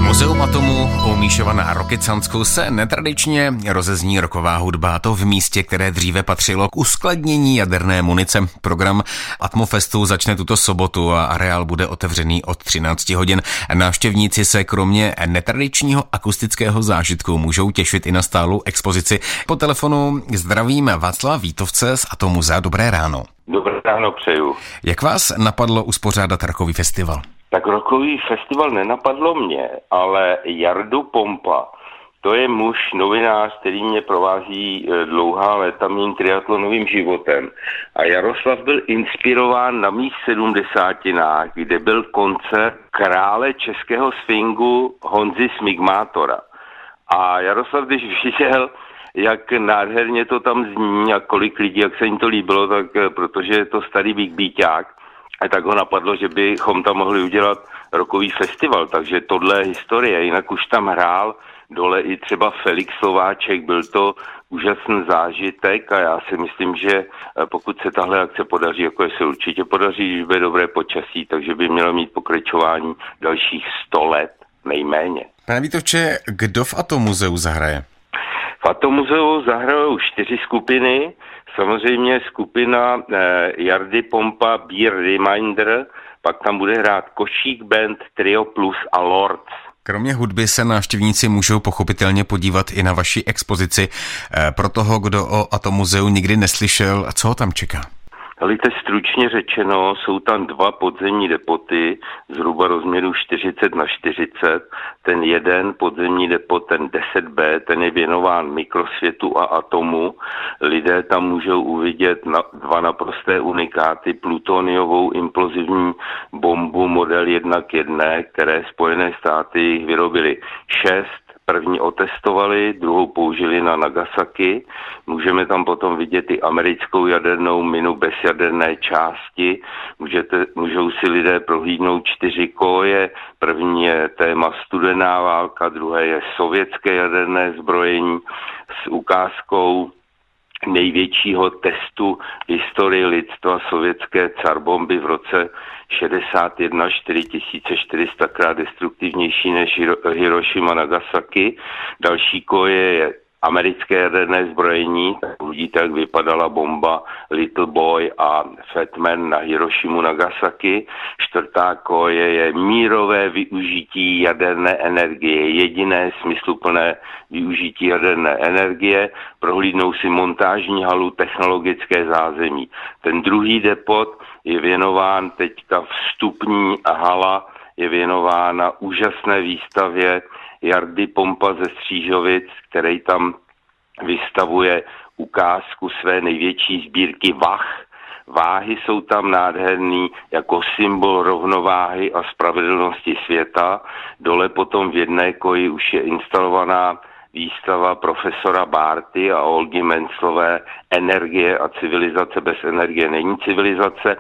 Muzeum atomu u Míšova na Rokycansku se netradičně rozezní rocková hudba, to v místě, které dříve patřilo k uskladnění jaderné munice. Program Atmofestu začne tuto sobotu a areál bude otevřený od 13 hodin. Návštěvníci se kromě netradičního akustického zážitku můžou těšit i na stálou expozici. Po telefonu zdravím Václava Vítovce z Atomuzea. Dobré ráno. Dobré ráno přeju. Jak vás napadlo uspořádat rockový festival? Tak rockový festival nenapadlo mě, ale Jardu Pompa. To je muž, novinář, který mě provází dlouhá léta mým triatlonovým životem. A Jaroslav byl inspirován na mých 70, kde byl koncert krále českého swingu Honzy Smigmátora. A Jaroslav, když viděl, jak nádherně to tam zní a kolik lidí, jak se jim to líbilo, tak protože je to starý Big Beaták, a tak ho napadlo, že bychom tam mohli udělat rockový festival, takže tohle je historie. Jinak už tam hrál dole i třeba Felix Slováček, byl to úžasný zážitek a já si myslím, že pokud se tahle akce podaří, jako se určitě podaří, když bude dobré počasí, takže by mělo mít pokračování dalších 100 let nejméně. Pane Vítovče, kdo v Atomuzeu zahraje? V Atomuzeu zahrajou 4 skupiny, samozřejmě skupina Jardy Pompa, Beer Reminder, pak tam bude hrát Košík Band, Trio Plus a Lords. Kromě hudby se návštěvníci můžou pochopitelně podívat i na vaši expozici. Pro toho, kdo o Atomuzeu nikdy neslyšel, co ho tam čeká? Velice stručně řečeno, jsou tam 2 podzemní depoty, zhruba rozměru 40x40. Ten jeden podzemní depot, ten 10B, ten je věnován mikrosvětu a atomu. Lidé tam můžou uvidět 2 naprosté unikáty, plutoniovou implozivní bombu model 1:1, které Spojené státy vyrobily 6. První otestovali, druhou použili na Nagasaki. Můžeme tam potom vidět i americkou jadernou minu bez jaderné části. Můžou si lidé prohlídnout 4 koje. První je téma studená válka, druhé je sovětské jaderné zbrojení s ukázkou největšího testu v historii lidstva sovětské carbomby v roce 61, 4400krát destruktivnější než Hirošima Nagasaki. Další koje je americké jaderné zbrojení, tak vidíte, jak vypadala bomba Little Boy a Fat Man na Hirošimu Nagasaki. 4. koje je mírové využití jaderné energie, jediné smysluplné využití jaderné energie. Prohlídnou si montážní halu, technologické zázemí. Ten druhý depot je věnován teďka vstupní hala, je věnována úžasné výstavě Jardy Pompa ze Střížovic, který tam vystavuje ukázku své největší sbírky vah. Váhy jsou tam nádherný jako symbol rovnováhy a spravedlnosti světa. Dole potom v jedné koji už je instalovaná výstava profesora Bárty a Olgy Menclové Energie a civilizace bez energie není civilizace.